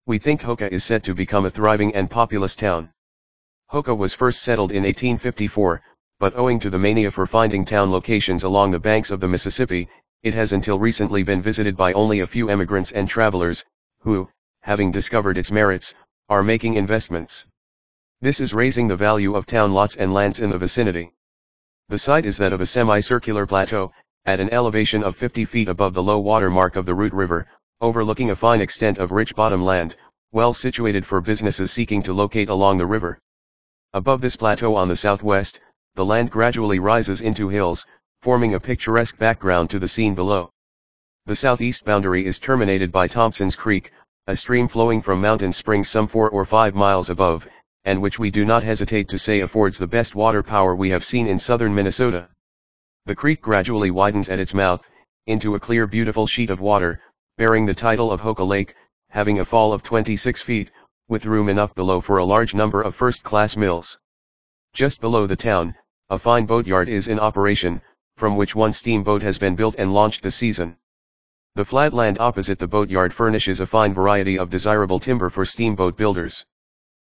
We think Hoka is set to become a thriving and populous town. Hoka was first settled in 1854, but owing to the mania for finding town locations along the banks of the Mississippi, it has until recently been visited by only a few emigrants and travelers, who, having discovered its merits, are making investments. This is raising the value of town lots and lands in the vicinity. The site is that of a semicircular plateau, at an elevation of 50 feet above the low water mark of the Root River, overlooking a fine extent of rich bottom land, well situated for businesses seeking to locate along the river. Above this plateau on the southwest, the land gradually rises into hills, forming a picturesque background to the scene below. The southeast boundary is terminated by Thompson's Creek, a stream flowing from Mountain Springs some 4 or 5 miles above, and which we do not hesitate to say affords the best water power we have seen in southern Minnesota. The creek gradually widens at its mouth, into a clear beautiful sheet of water, bearing the title of Hoka Lake, having a fall of 26 feet, with room enough below for a large number of first-class mills. Just below the town, a fine boatyard is in operation, from which one steamboat has been built and launched this season. The flat land opposite the boatyard furnishes a fine variety of desirable timber for steamboat builders.